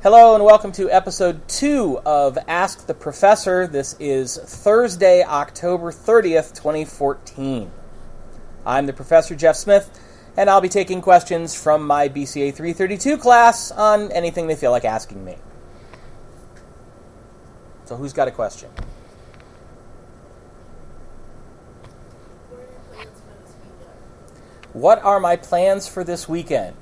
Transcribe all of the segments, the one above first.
Hello and welcome to episode 2 of Ask the Professor. This is Thursday, October 30th, 2014. I'm the Professor Jeff Smith, and I'll be taking questions from my BCA 332 class on anything they feel like asking me. So who's got a question? What are my plans for this weekend?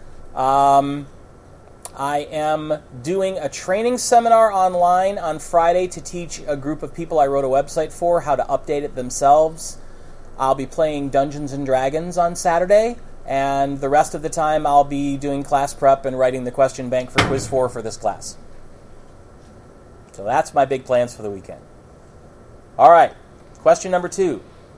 I am doing a training seminar online on Friday to teach a group of people I wrote a website for how to update it themselves. I'll be playing Dungeons & Dragons on Saturday, and the rest of the time I'll be doing class prep and writing the question bank for Quiz 4 for this class. So that's my big plans for the weekend. All right, question number 2.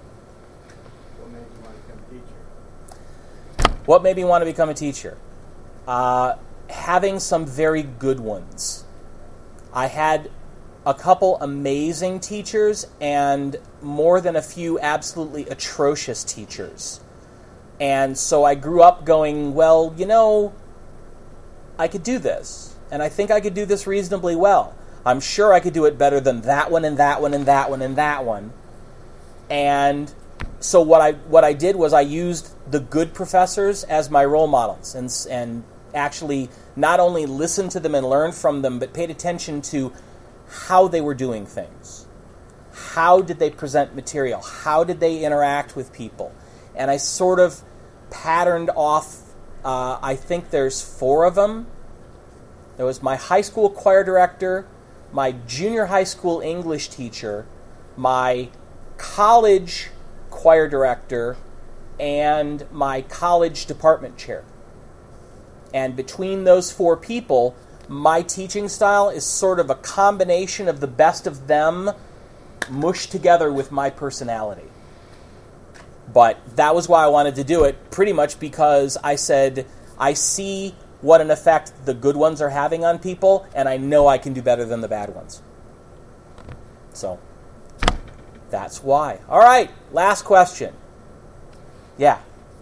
What made me want to become a teacher? Having some very good ones. I had a couple amazing teachers and more than a few absolutely atrocious teachers. And so I grew up going, well, you know, I could do this. And I think I could do this reasonably well. I'm sure I could do it better than that one and that one and that one and that one. And so what I did was I used the good professors as my role models and actually not only listened to them and learned from them, but paid attention to how they were doing things. How did they present material? How did they interact with people? And I sort of patterned off, I think there's 4 of them. There was my high school choir director, my junior high school English teacher, my college choir director, and my college department chair. And between those 4 people, my teaching style is sort of a combination of the best of them mushed together with my personality. But that was why I wanted to do it, pretty much because I said, I see what an effect the good ones are having on people, and I know I can do better than the bad ones. So, that's why. All right, last question. Yeah.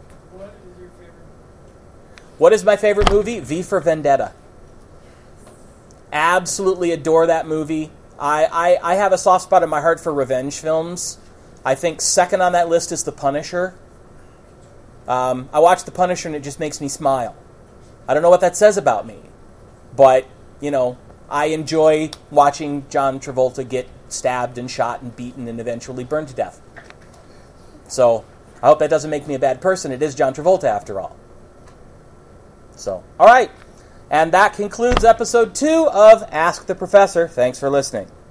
What is my favorite movie? V for Vendetta. Absolutely adore that movie. I have a soft spot in my heart for revenge films. I think second on that list is The Punisher. I watch The Punisher and it just makes me smile. I don't know what that says about me. But, you know, I enjoy watching John Travolta get stabbed and shot and beaten and eventually burned to death. So, I hope that doesn't make me a bad person. It is John Travolta after all. So, all right. And that concludes episode 2 of Ask the Professor. Thanks for listening.